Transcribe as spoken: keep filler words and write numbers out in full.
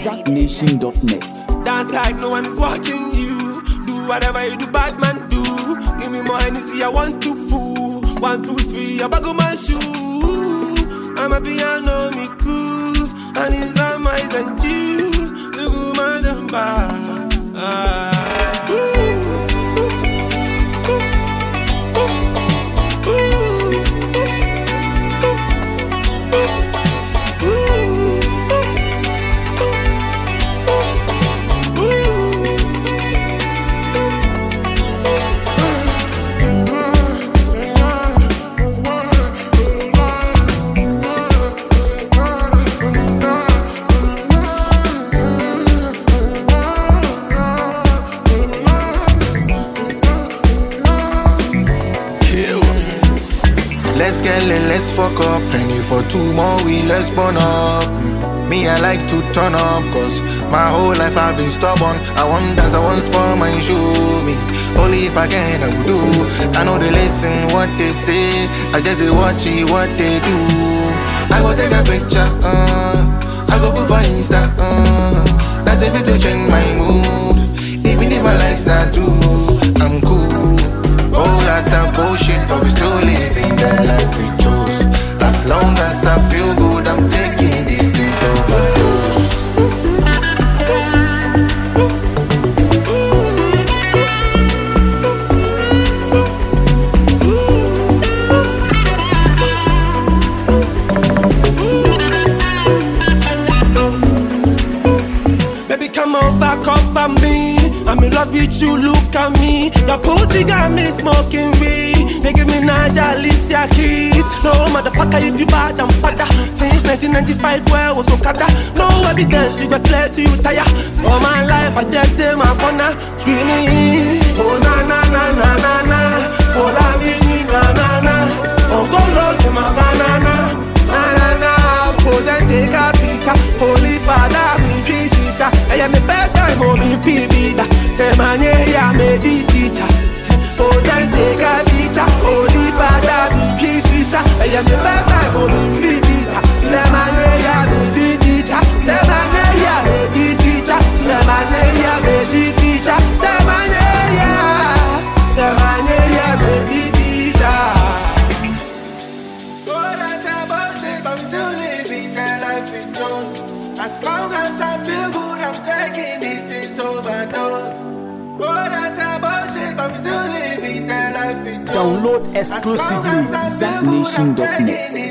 zack nation dot net. Dance like no one is watching you. Do whatever you do, bad man do. Give me more energy, I want to fool. One, two, three, I bag on my shoe. I'm a piano, me cruise. And it's on my and juice. The woman and bar. Ah. Let's get lit, let's fuck up. Penny for two more, we let's burn up. Me, I like to turn up, cause my whole life I've been stubborn. I want dance, I want spur my shoe. Me, only if I can, I will do. I know they listen what they say, I just they watch it, what they do. I go take a picture, uh, I go put for Insta, uh, that's a bit to change my mood. Even if my life's not true, I'm cool. All that that bullshit, but we still living that life we chose. As long as I feel good, I'm taking these things overdose. Baby, come over, cover me. I'm in love with you, look at me. Your pussy got me smoking weed. Making me Naja, Alicia Keys. No motherfucker if you bad, I'm father. Since nineteen ninety-five, where I was Okada. No evidence, you got slave to you tire. All my life, I just did my corner. Screaming, oh na na na na na na. Oh la mini na na na. Oh go low to my banana. Na na na. Pose and take a picture. Holy Father, me peace. I am the first time home in P B. Say my name, I made the teacher. Pose and take a picture. Holy Father, be peace. I am the first time home in P B. Say my name, I made the teacher. Say my name, I made the teacher. Say my name, I made the teacher. Say my name, yeah. Say my name, I made the teacher. Oh, that's a bullshit, but we still living that life in Jones. As long as I feel good, I'm taking these things overdose. Oh, that's a bullshit, but we still living that life in joy. Download exclusively zack nation dot net.